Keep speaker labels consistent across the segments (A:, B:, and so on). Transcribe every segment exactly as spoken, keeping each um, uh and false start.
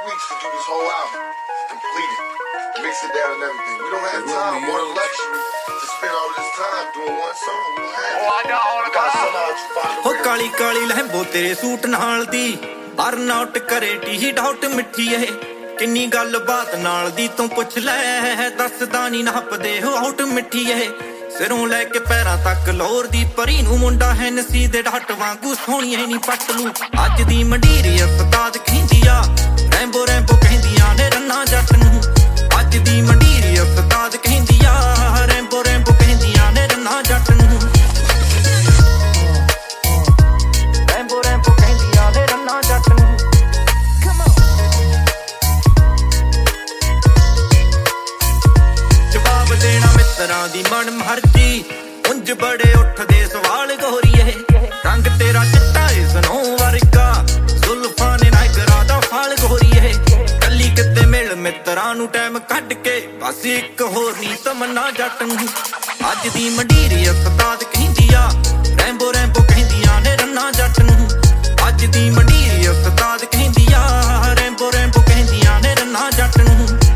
A: weeks to do this whole album, complete it, mix it down and everything. We don't have time or the luxury to spend all this time doing one song. We don't have
B: oh, I got all the
A: time.
C: हो काली काली लहंबो तेरे suit नाल दी burn out करे टी डाउट मिठी है किन्नी गल बात नाल दी तू पुछ ले दसदा नी नापदे हो आउट मिठी है सिरों लेके पैरां तक लोर दी परी नू मुंडा है नसी दे ढट वांगू सोहणी है नी पटलू अज दी मंडीरी उस्ताद कहंदिया रैंबो रैंबो कहंदियां ने रन्ना जट नू अज दी मंडीरी उस्ताद कहंदिया रैंबो रैंबो कहंदियां ने रन्ना जट नू रैंबो रैंबो कहंदियां ने रन्ना जट नू जवाब देना मित्रां दी मन मर्जी उंज बड़े उठदे सवाल गोरीए रंग तेरा चिट्टा सनो वर्गा जुल्फां ने नायगरा दा फाल गोरीए कल्ली किते मिल मित्रां नू टाइम कढ के बस एक होर नी तमन्ना जट नू अज दी मंडीरी उस्ताद कहंदिया रैंबो रैंबो कहंदियां ने रन्ना जट नू अज दी मंडीरी उस्ताद कहंदिया रैंबो रैंबो कहंदियां ने रन्ना जट नू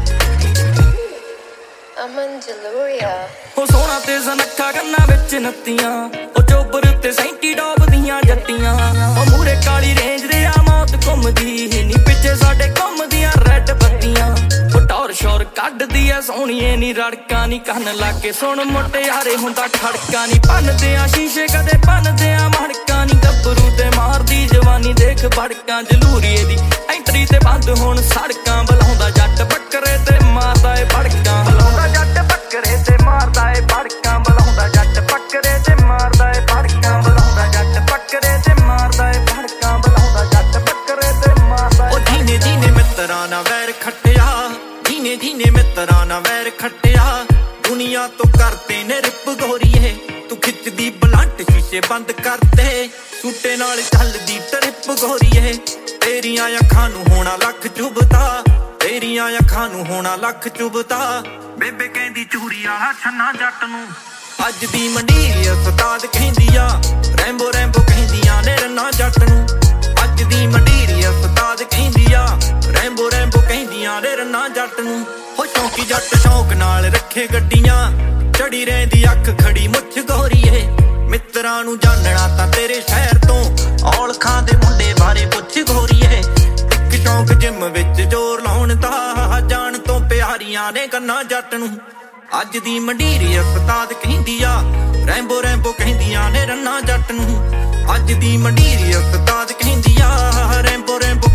C: हो सोना ते सनखा गन्ना विच नत्तियां ओ चोबर ते सैंटी डोबदियां जट्टियां ओ मूरे काली रेंज दे आ मौत घुमदी नी पिछे साडे घुमदियां रैड बत्तियां ओ टौर शोर कड्डदी ऐ सोहणीए नी रड़का नी कन्न लाके सुण मुटियारे हुंदा खड़का नी भनदे आ शीशे कदे भनदे आ मड़का नी गब्बरू ते मारदी जवानी देख भड़कां जलूरीए दी एंट्री ते बंद हुण सड़कां बलाउंदा जट बकरे ते मारदा ए भड़कां बलाउंदा जट बकरे ते मारदा ए भड़कां बलाउंदा जट बकरे ते मारदा ए भड़कां बलाउंदा जट बकरे ते मारदा ए भड़कां बलाउंदा जट बकरे ते मारदा ओ जीने जीने मित्रा ना वैर खट्टिया जीने जीने मित्रा ना वैर खट्टिया दुनिया तो करते ने रिप गोरीए तू खिचदी बलंट शीशे बंद करते सूटे नाल चलदी ट्रिप गोरीए तेरियां अखां नू होना लख चुभदा तेरियां अखां नू होना लख चुभदा बेबे कहंदी चूरी आला छन्ना जट नू अज दी मंडीरी उस्ताद कहंदिया रैंबो रैंबो कहंदियां ने रन्ना जट नू अज दी मंडीरी उस्ताद कहंदिया रैंबो रैंबो कहंदियां ने रन्ना जट नू हो शौकी जट शौक नाल रखे गड्डियां चढ़ी रहिंदी अख खड़ी मुछ गोरीए मित्रां नू जानना तां तेरे शहर तो औल खां दे मुंडे बारे पुछ गोरीए इक शौक जिम विच जोर लाउण दा जान तो प्यारियां ने गन्ना जट नू अज दी मंडीरी उस्ताद कहंदिया रैंबो रैंबो कहंदियां ने रन्ना जट नू अज दी मंडीरी उस्ताद कहंदिया रैंबो रैंबो